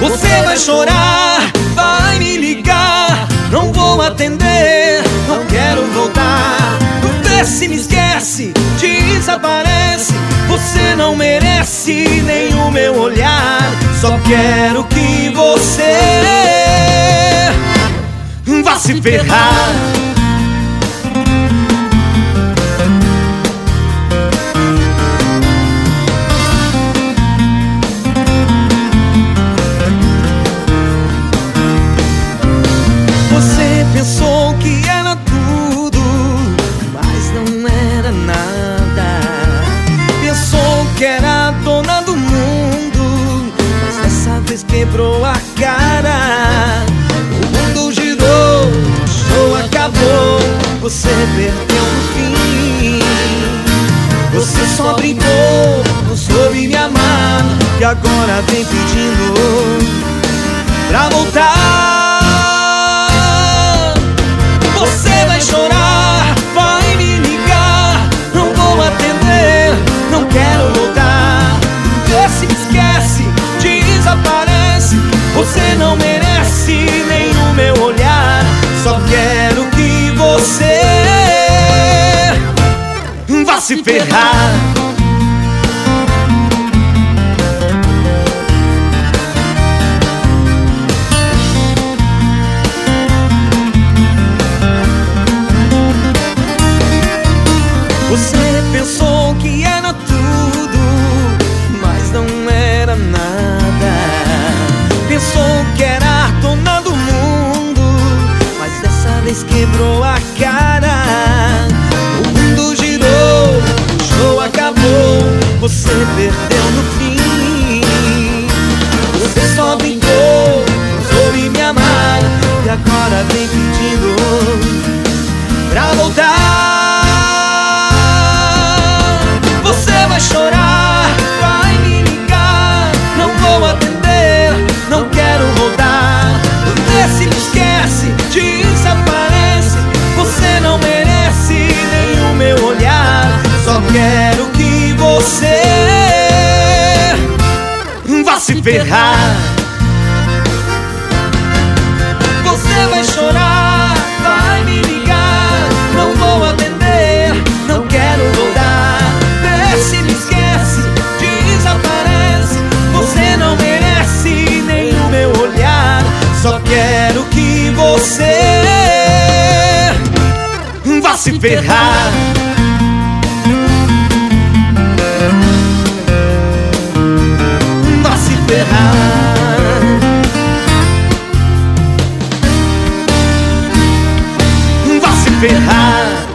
Você vai chorar, vai me ligar, não vou atender, não quero voltar. Vê se me esquece, desaparece. Você não merece nem o meu olhar. Só quero que você vá se ferrar. Você pensou que era tudo, mas não era nada. Pensou que era dona do mundo, mas dessa vez quebrou a cara. O mundo girou, o show acabou, você perdeu no fim. Você só brincou, não soube me amar, e agora vem pedindo pra voltar. Você vai chorar, vai me ligar, não vou atender, não quero voltar. Vê se me esquece, desaparece. Você não merece nem o meu olhar. Só quero que você vá se ferrar. Você pensou que era tudo, mas não era nada. Pensou que era dona do mundo, mas dessa vez quebrou a cara. O mundo girou, o show acabou, você perdeu no fim. Você só brincou, não soube me amar, e agora vem pedindo pra voltar. Vai chorar, vai me ligar, não vou atender, não quero voltar. Vê se me esquece, desaparece. Você não merece nem o meu olhar. Só quero que você vá se ferrar. Você vai chorar, vai me ligar, não vou atender, não quero voltar. Se me esquece, desaparece. Você não merece nem o meu olhar. Só quero que você vá se ferrar. Vá se ferrar. Vá se ferrar.